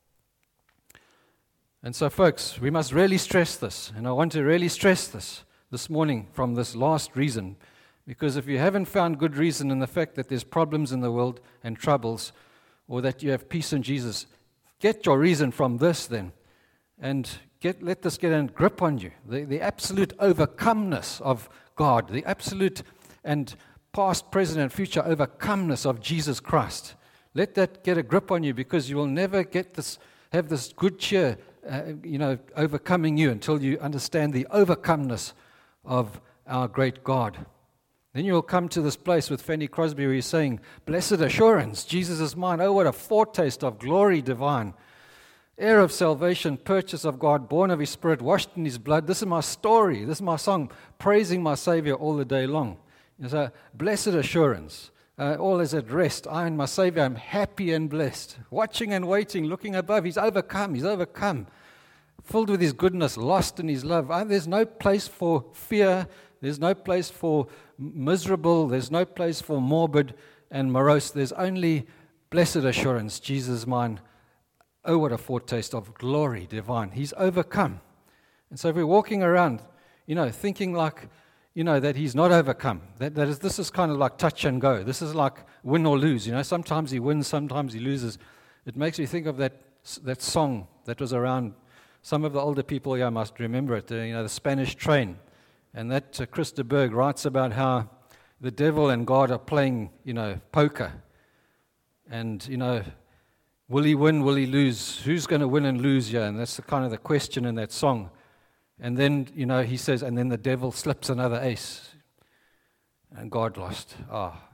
And so, folks, we must really stress this. And I want to really stress this this morning from this last reason. Because if you haven't found good reason in the fact that there's problems in the world and troubles, or that you have peace in Jesus, get your reason from this then. And Get, let this get a grip on you. The, the absolute overcomeness of God, the absolute and past, present, and future overcomeness of Jesus Christ. Let that get a grip on you, because you will never get this, have this good cheer, uh, you know, overcoming you until you understand the overcomeness of our great God. Then you will come to this place with Fanny Crosby where he's saying, blessed assurance, Jesus is mine. Oh, what a foretaste of glory divine. Heir of salvation, purchase of God, born of his Spirit, washed in his blood. This is my story. This is my song, praising my Savior all the day long. It's a blessed assurance. Uh, all is at rest. I and my Savior am happy and blessed. Watching and waiting, looking above. He's overcome. He's overcome. Filled with his goodness, lost in his love. Uh, there's no place for fear. There's no place for miserable. There's no place for morbid and morose. There's only blessed assurance. Jesus is mine. Oh, what a foretaste of glory divine. He's overcome. And so if we're walking around, you know, thinking like, you know, that he's not overcome, that, that is, this is kind of like touch and go. This is like win or lose. You know, sometimes he wins, sometimes he loses. It makes me think of that that song that was around. Some of the older people here must remember it, uh, you know, the Spanish Train. And that uh, Chris de Burgh writes about how the devil and God are playing, you know, poker. And, you know, will he win? Will he lose? Who's going to win and lose here? And that's the kind of the question in that song. And then, you know, he says, and then the devil slips another ace. And God lost. Ah,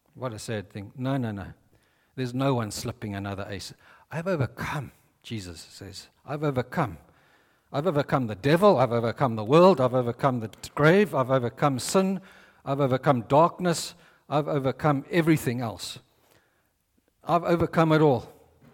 What a sad thing. No, no, no. There's no one slipping another ace. I've overcome, Jesus says. I've overcome. I've overcome the devil. I've overcome the world. I've overcome the grave. I've overcome sin. I've overcome darkness. I've overcome everything else. I've overcome it all.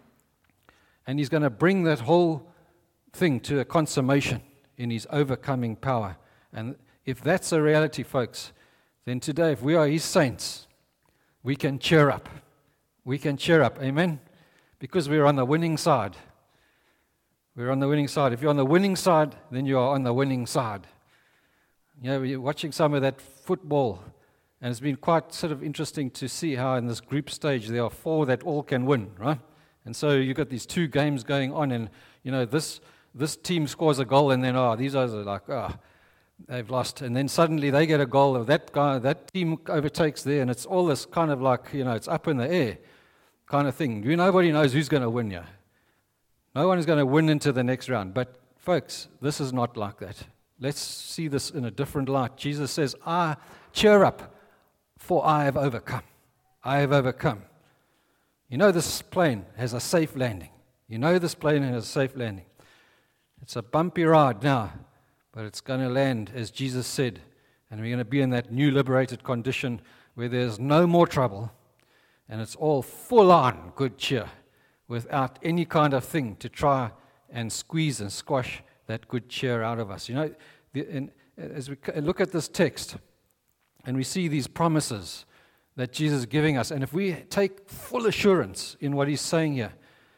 And he's going to bring that whole thing to a consummation in his overcoming power. And if that's a reality, folks, then today, if we are his saints, we can cheer up. We can cheer up. Amen? Because we're on the winning side. We're on the winning side. If you're on the winning side, then you are on the winning side. You know, we're watching some of that football, and it's been quite sort of interesting to see how in this group stage there are four that all can win, right? And so you've got these two games going on, and, you know, this this team scores a goal, and then, oh, these guys are like, oh, they've lost. And then suddenly they get a goal, that guy, that team overtakes there, and it's all this kind of like, you know, it's up in the air kind of thing. Nobody knows who's going to win here. No one is going to win into the next round. But, folks, this is not like that. Let's see this in a different light. Jesus says, ah, cheer up, for I have overcome. I have overcome. You know this plane has a safe landing. You know this plane has a safe landing. It's a bumpy ride now, but it's going to land, as Jesus said, and we're going to be in that new liberated condition where there's no more trouble, and it's all full-on good cheer, without any kind of thing to try and squeeze and squash that good cheer out of us. You know, the, and as we look at this text, and we see these promises that Jesus is giving us, and if we take full assurance in what he's saying here,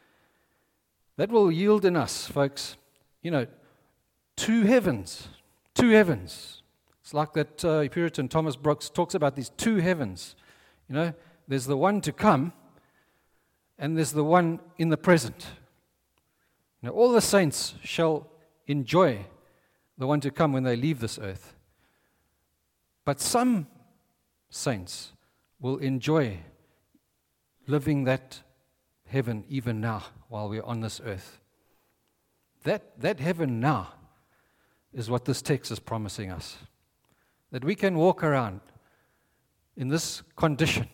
that will yield in us, folks, you know, two heavens, two heavens. It's like that uh, Puritan Thomas Brooks talks about these two heavens. You know, there's the one to come, and there's the one in the present. Now, all the saints shall enjoy the one to come when they leave this earth. But some saints will enjoy living that heaven even now while we're on this earth. That, that heaven now is what this text is promising us. That we can walk around in this condition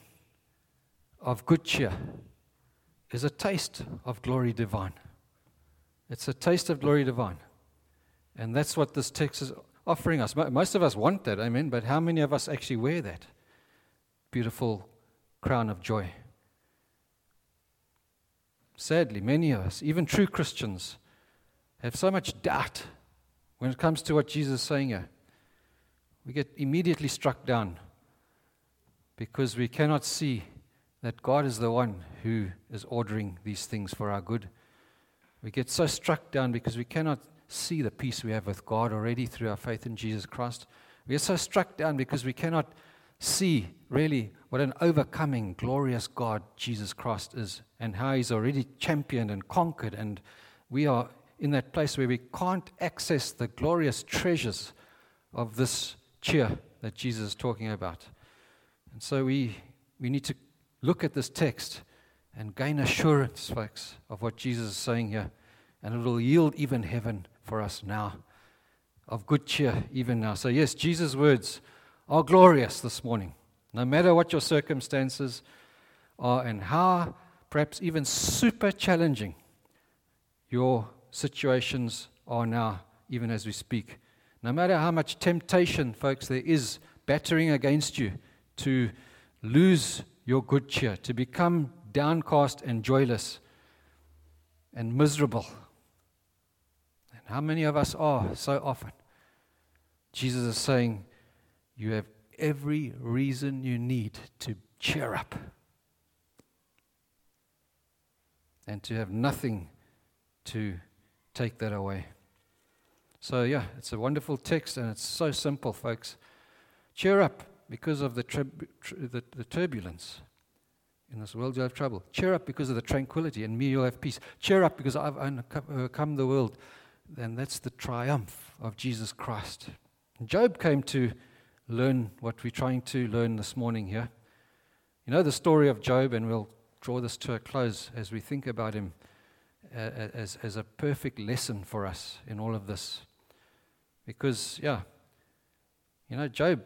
of good cheer is a taste of glory divine. It's a taste of glory divine. And that's what this text is offering us. Most of us want that, amen, but how many of us actually wear that beautiful crown of joy? Sadly, many of us, even true Christians, have so much doubt when it comes to what Jesus is saying here. We get immediately struck down because we cannot see that God is the one who is ordering these things for our good. We get so struck down because we cannot see the peace we have with God already through our faith in Jesus Christ. We get so struck down because we cannot see really what an overcoming, glorious God Jesus Christ is, and how he's already championed and conquered, and we are in that place where we can't access the glorious treasures of this cheer that Jesus is talking about. And so we we need to look at this text and gain assurance, folks, of what Jesus is saying here, and it will yield even heaven for us now, of good cheer even now. So yes, Jesus' words are glorious this morning, no matter what your circumstances are and how perhaps even super challenging your situations are now, even as we speak. No matter how much temptation, folks, there is battering against you to lose your good cheer, to become downcast and joyless and miserable. And how many of us are so often? Jesus is saying, you have every reason you need to cheer up and to have nothing to take that away. So yeah, it's a wonderful text, and it's so simple, folks. Cheer up because of the, trib- tr- the, the turbulence. In this world you'll have trouble. Cheer up because of the tranquility. In me you'll have peace. Cheer up because I've overcome the world. And that's the triumph of Jesus Christ. Job came to learn what we're trying to learn this morning here. You know the story of Job, and we'll draw this to a close as we think about him as, as a perfect lesson for us in all of this. Because, yeah, you know, Job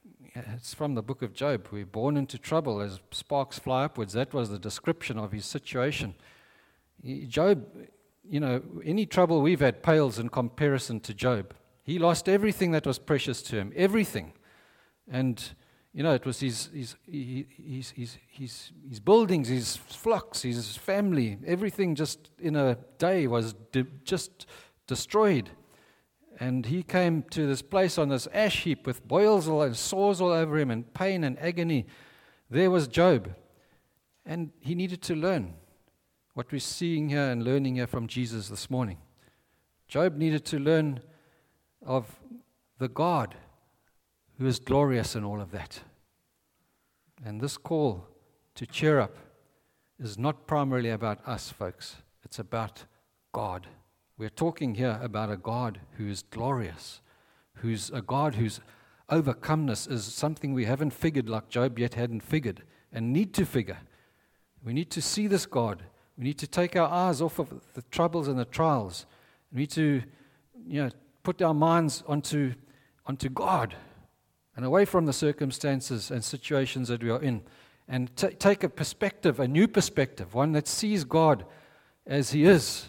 it's from the book of Job. We're born into trouble as sparks fly upwards. That was the description of his situation. Job, you know, any trouble we've had pales in comparison to Job. He lost everything that was precious to him, everything. And, you know, it was his his his his his, his buildings, his flocks, his family, everything just in a day was de- just destroyed. And he came to this place on this ash heap with boils all and sores all over him and pain and agony. There was Job. And he needed to learn what we're seeing here and learning here from Jesus this morning. Job needed to learn of the God who is glorious in all of that. And this call to cheer up is not primarily about us, folks. It's about God. We're talking here about a God who is glorious, who's a God whose overcomeness is something we haven't figured like Job yet hadn't figured and need to figure. We need to see this God. We need to take our eyes off of the troubles and the trials. We need to, you know, put our minds onto, onto God and away from the circumstances and situations that we are in, and t- take a perspective, a new perspective, one that sees God as He is.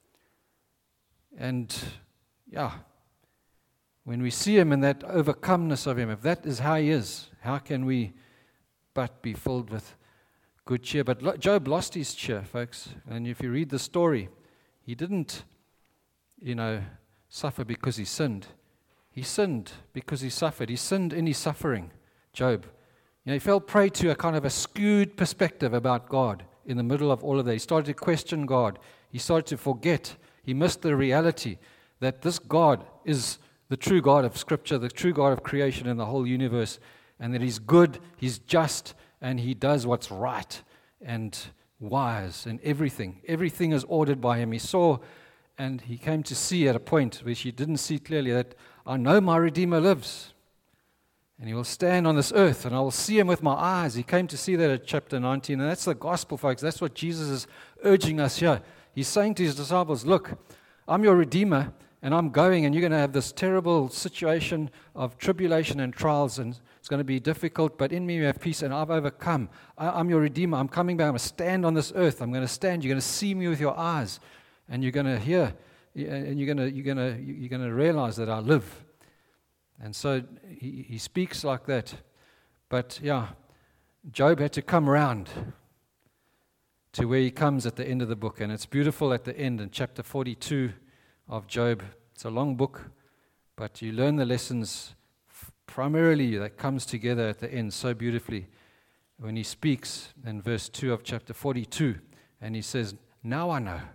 And, yeah, when we see Him in that overcomeness of Him, if that is how He is, how can we but be filled with good cheer? But Job lost his cheer, folks. And if you read the story, he didn't, you know, suffer because he sinned. He sinned because he suffered. He sinned in his suffering, Job. You know, he fell prey to a kind of a skewed perspective about God in the middle of all of that. He started to question God. He started to forget. He missed the reality that this God is the true God of Scripture, the true God of creation and the whole universe, and that He's good, He's just, and He does what's right and wise and everything. Everything is ordered by Him. He saw, and he came to see at a point which he didn't see clearly, that I know my Redeemer lives, and He will stand on this earth, and I will see Him with my eyes. He came to see that at chapter nineteen, and that's the gospel, folks. That's what Jesus is urging us here. He's saying to His disciples, look, I'm your Redeemer, and I'm going, and you're going to have this terrible situation of tribulation and trials, and it's going to be difficult, but in me you have peace, and I've overcome. I, I'm your Redeemer. I'm coming back. I'm going to stand on this earth. I'm going to stand. You're going to see me with your eyes, and you're going to hear, and you're going to you're going to you're going to realize that I live. And so he, he speaks like that. But yeah, Job had to come around to where he comes at the end of the book, and it's beautiful at the end in chapter forty-two of Job. It's a long book, but you learn the lessons primarily that comes together at the end so beautifully when he speaks in verse two of chapter forty-two, and he says, now I know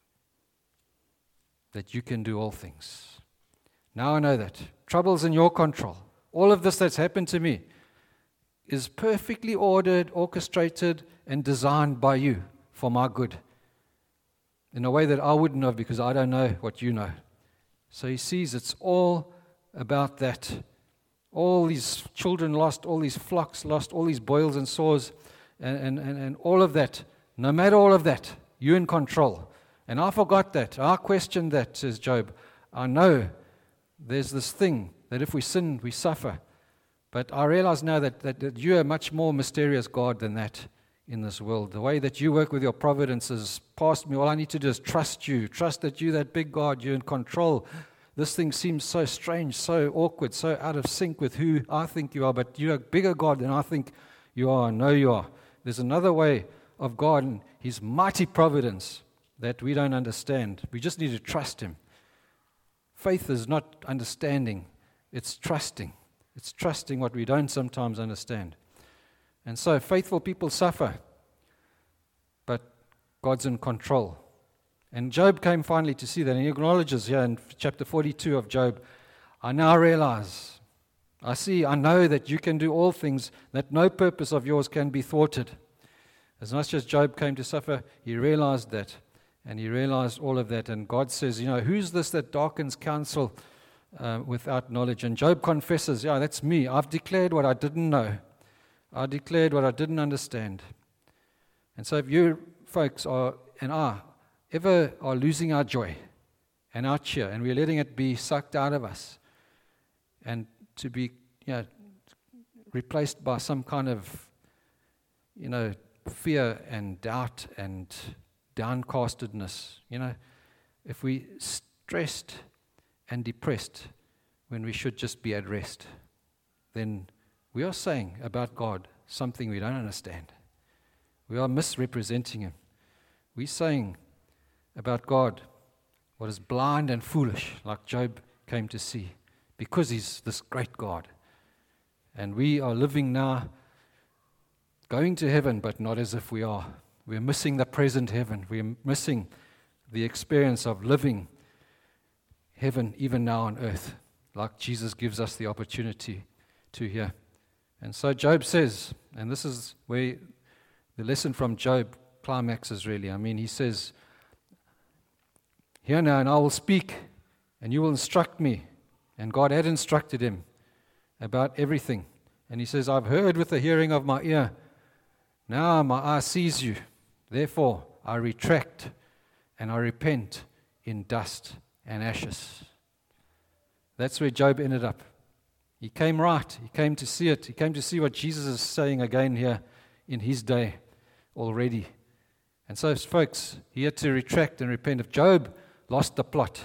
that you can do all things. Now I know that. Trouble's in your control. All of this that's happened to me is perfectly ordered, orchestrated, and designed by you for my good in a way that I wouldn't have, because I don't know what you know. So he sees it's all about that. All these children lost, all these flocks lost, all these boils and sores, and, and, and, and all of that. No matter all of that, you're in control. And I forgot that. I questioned that, says Job. I know there's this thing that if we sin, we suffer. But I realize now that, that, that you're a much more mysterious God than that in this world. The way that you work with your providence is past me. All I need to do is trust you. Trust that you're that big God. You're in control. This thing seems so strange, so awkward, so out of sync with who I think you are. But you're a bigger God than I think you are. I know you are. There's another way of God and His mighty providence that we don't understand. We just need to trust Him. Faith is not understanding. It's trusting. It's trusting what we don't sometimes understand. And so faithful people suffer, but God's in control. And Job came finally to see that, and he acknowledges here in chapter forty-two of Job, I now realize, I see, I know that you can do all things, that no purpose of yours can be thwarted. As much as Job came to suffer, he realized that, and he realized all of that. And God says, you know, who's this that darkens counsel uh, without knowledge? And Job confesses, yeah, that's me. I've declared what I didn't know. I declared what I didn't understand. And so if you folks are, and I, ever are losing our joy and our cheer, and we're letting it be sucked out of us, and to be, you know, replaced by some kind of, you know, fear and doubt and downcastedness. You know, if we stressed and depressed when we should just be at rest, then we are saying about God something we don't understand. We are misrepresenting Him. We're saying about God what is blind and foolish, like Job came to see, because He's this great God. And we are living now, going to heaven, but not as if we are. We're missing the present heaven. We're missing the experience of living heaven even now on earth, like Jesus gives us the opportunity to hear. And so Job says, and this is where the lesson from Job climaxes really. I mean, he says, "Hear now, and I will speak, and you will instruct me." And God had instructed him about everything. And he says, "I've heard with the hearing of my ear. Now my eye sees you. Therefore I retract and I repent in dust and ashes." That's where Job ended up. He came right. He came to see it. He came to see what Jesus is saying again here in his day already. And so, folks, he had to retract and repent. If Job lost the plot,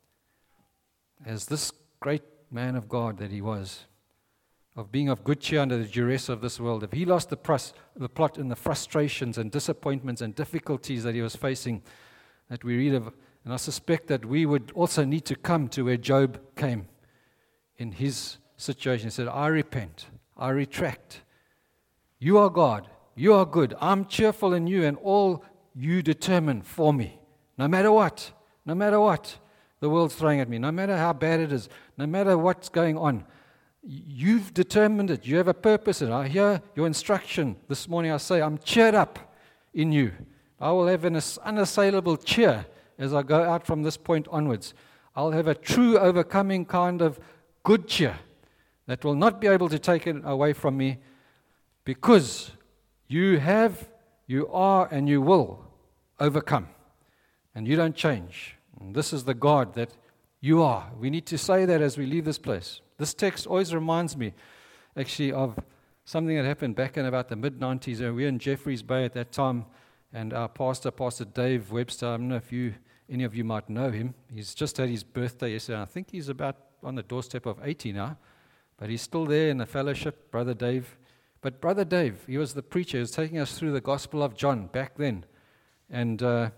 as this great man of God that he was, of being of good cheer under the duress of this world, if he lost the, pros- the plot in the frustrations and disappointments and difficulties that he was facing, that we read of, and I suspect that we would also need to come to where Job came in his situation. He said, "I repent, I retract. You are God, you are good. I'm cheerful in you, and all you determine for me. No matter what, no matter what the world's throwing at me, no matter how bad it is, no matter what's going on, you've determined it. You have a purpose in it. I hear your instruction this morning. I say, I'm cheered up in you. I will have an unassailable cheer as I go out from this point onwards. I'll have a true overcoming kind of good cheer that will not be able to take it away from me, because you have, you are, and you will overcome. And you don't change. And this is the God that you are. We need to say that as we leave this place. This text always reminds me, actually, of something that happened back in about the mid nineties. We were in Jeffreys Bay at that time, and our pastor, Pastor Dave Webster, I don't know if you, any of you might know him. He's just had his birthday yesterday. I think he's about on the doorstep of eighty now, but he's still there in the fellowship, Brother Dave. But Brother Dave, he was the preacher. He was taking us through the Gospel of John back then. And uh,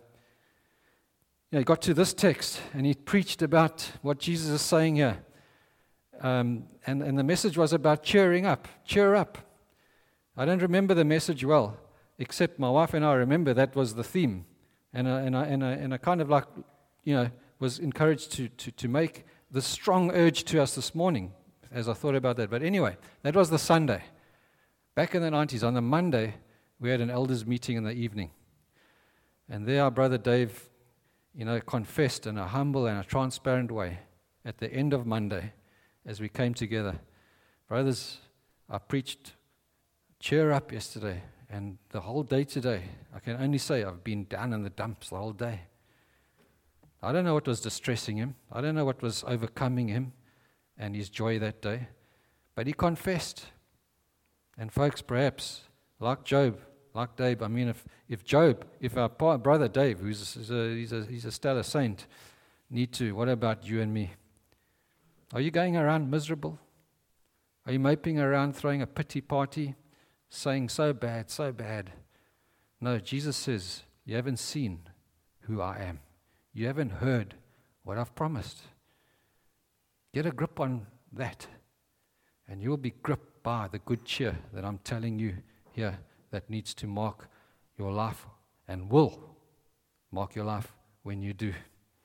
you know, he got to this text, and he preached about what Jesus is saying here. Um, and, and the message was about cheering up. Cheer up. I don't remember the message well, except my wife and I remember that was the theme. And I, and I, and I, and I kind of like, you know, was encouraged to, to, to make the strong urge to us this morning as I thought about that. But anyway, that was the Sunday. Back in the nineties, on the Monday, we had an elders meeting in the evening. And there our brother Dave, you know, confessed in a humble and a transparent way at the end of Monday as we came together. Brothers, I preached cheer up yesterday, and the whole day today, I can only say I've been down in the dumps the whole day. I don't know what was distressing him. I don't know what was overcoming him and his joy that day. But he confessed. And folks, perhaps, like Job, like Dave, I mean, if, if Job, if our pa, brother Dave, who's is a, he's, a, he's a stellar saint, need to, what about you and me? Are you going around miserable? Are you moping around, throwing a pity party, saying, so bad, so bad? No, Jesus says, you haven't seen who I am. You haven't heard what I've promised. Get a grip on that, and you'll be gripped by the good cheer that I'm telling you here that needs to mark your life and will mark your life when you do.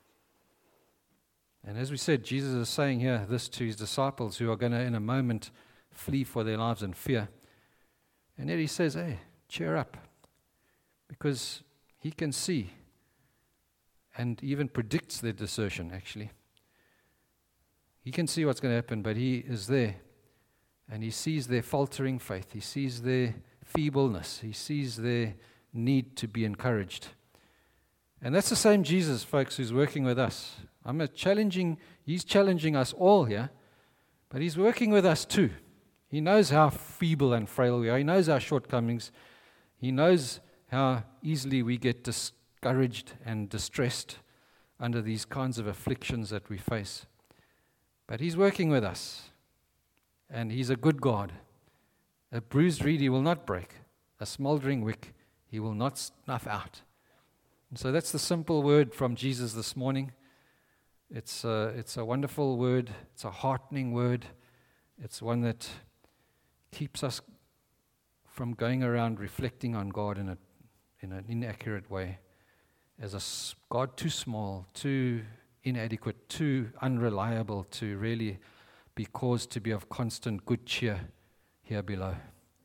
And as we said, Jesus is saying here this to his disciples who are going to, in a moment, flee for their lives in fear. And yet he says, hey, cheer up, because he can see and even predicts their desertion, actually. He can see what's going to happen, but he is there. And he sees their faltering faith. He sees their feebleness. He sees their need to be encouraged. And that's the same Jesus, folks, who's working with us. I'm a challenging, he's challenging us all here, but he's working with us too He knows how feeble and frail we are. He knows our shortcomings. He knows how easily we get discouraged and distressed under these kinds of afflictions that we face. But He's working with us, and He's a good God. A bruised reed He will not break. A smoldering wick He will not snuff out. And so that's the simple word from Jesus this morning. It's a, it's a wonderful word. It's a heartening word. It's one that keeps us from going around reflecting on God in a in an inaccurate way, as a God too small, too inadequate, too unreliable to really be caused to be of constant good cheer here below.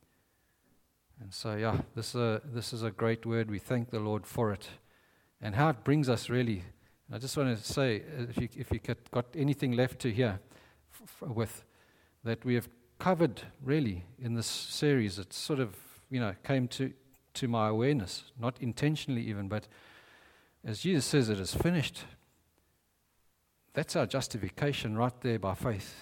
And so, yeah, this is a, this is a great word. We thank the Lord for it, and how it brings us really. I just want to say, if you if you got anything left to hear f- with, that we have covered really in this series, it sort of you know came to to my awareness, not intentionally even, but as Jesus says, it is finished. That's our justification right there by faith.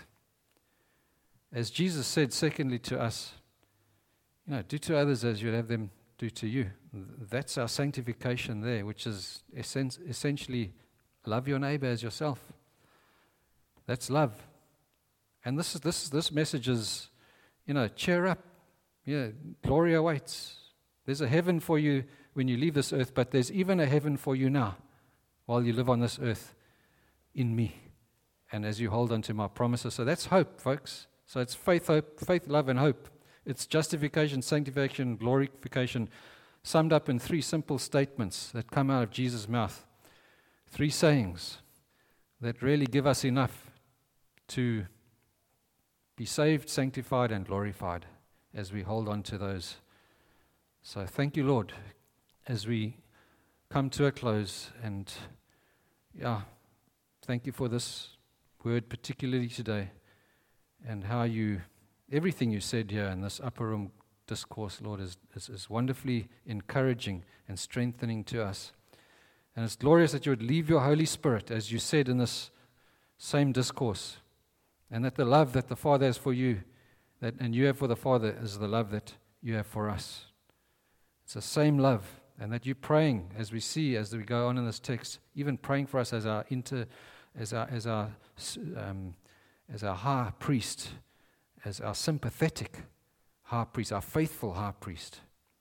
As Jesus said, secondly, to us, you know, do to others as you'd have them do to you. That's our sanctification there, which is essen- essentially love your neighbor as yourself. That's love. And this is this this message is, you know, cheer up. Yeah, glory awaits. There's a heaven for you when you leave this earth, but there's even a heaven for you now while you live on this earth in me, and as you hold on to my promises. So that's hope, folks. So it's faith, hope, faith, love, and hope. It's justification, sanctification, glorification, summed up in three simple statements that come out of Jesus' mouth. Three sayings that really give us enough to be saved, sanctified, and glorified as we hold on to those. So thank you, Lord, as we come to a close. And yeah, thank you for this word, particularly today, and how you, everything you said here in this upper room discourse, Lord, is, is, is wonderfully encouraging and strengthening to us. And it's glorious that you would leave your Holy Spirit, as you said in this same discourse, and that the love that the Father has for you, that and you have for the Father, is the love that you have for us. It's the same love, and that you're praying, as we see as we go on in this text, even praying for us as our inter, as our as our um, as our high priest, as our sympathetic high priest, our faithful high priest.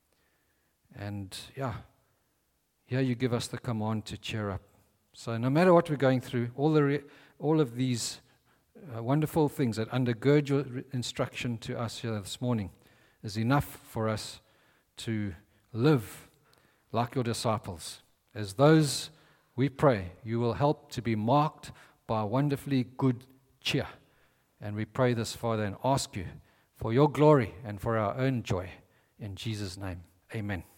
And yeah, here you give us the command to cheer up. So no matter what we're going through, all the re- all of these uh, wonderful things that undergird your re- instruction to us here this morning is enough for us to live like your disciples. As those, we pray, you will help to be marked by wonderfully good cheer. And we pray this, Father, and ask you for your glory and for our own joy. In Jesus' name, amen.